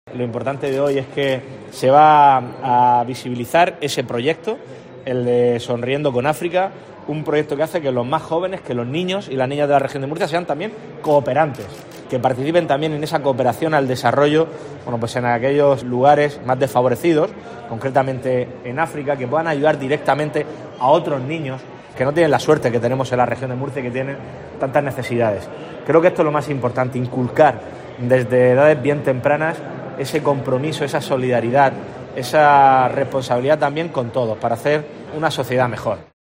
Lo importante de hoy es que se va a visibilizar ese proyecto, el de Sonriendo con África, un proyecto que hace que los más jóvenes, que los niños y las niñas de la región de Murcia sean también cooperantes, que participen también en esa cooperación al desarrollo, pues en aquellos lugares más desfavorecidos, concretamente en África, que puedan ayudar directamente a otros niños que no tienen la suerte que tenemos en la región de Murcia y que tienen tantas necesidades. Creo que esto es lo más importante, inculcar desde edades bien tempranas ese compromiso, esa solidaridad, esa responsabilidad también con todos para hacer una sociedad mejor.